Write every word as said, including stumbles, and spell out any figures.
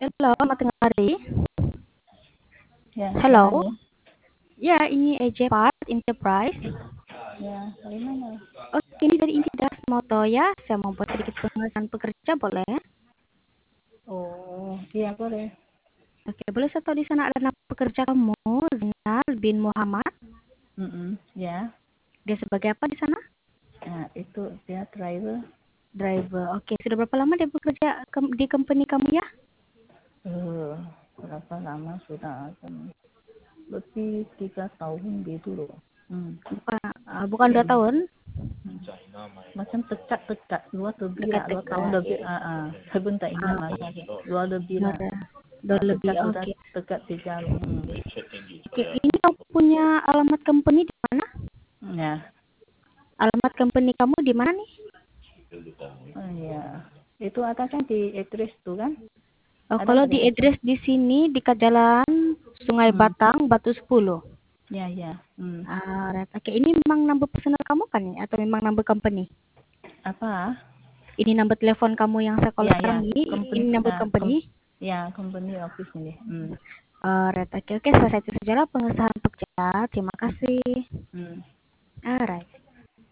Halo, selamat tengah hari. Ya, Halo. mana nih? Ya, ini E J Part Enterprise. Ya, dari mana? Oke, ini dari Intidas Moto ya. Saya mau buat sedikit pembahasan pekerja, boleh? Oh, iya boleh. Oke, boleh saya tahu di sana ada nama pekerja kamu, Zinar bin Muhammad. Mm-mm, ya. Dia sebagai apa di sana? Nah, itu dia driver. Driver. Oke, sudah berapa lama dia bekerja ke- di company kamu ya? Eh, berapa lama sudah? Hmm, Lebih tiga tahun gitu loh. Hmm. Bukan, uh, bukan dua Hmm. tahun. Macam dekat-dekat, dua lebih lah, dua tahun Dekat-dekat. lebih. Ah, ah. Saya pun tak ingat Ah, masa sih. Dua lebih dua, lah. dua Ah, lebih. dekat sudah Oke. dekat tiga loh. Hmm. Oke, ini kamu punya alamat company di mana? Ya, Alamat company kamu di mana nih? oh, ya. Itu ada kan di address tuh kan? Oh, Ada kalau nggak di di address? address di sini di Jalan Sungai Hmm. Batang, Batu sepuluh. Ya, ya. Hmm. Ah, right. Oke, ini memang number personal kamu kan ya? Atau memang number company? Apa? Ini number telepon kamu yang saya call Ya, ya, sekarang ini, company, ini number uh, com company? ya, company office ini. Hmm. Ah, right. Oke, oke, selesai itu sajalah pengesahan pekerja. Terima Hmm. kasih. Hmm. Alright.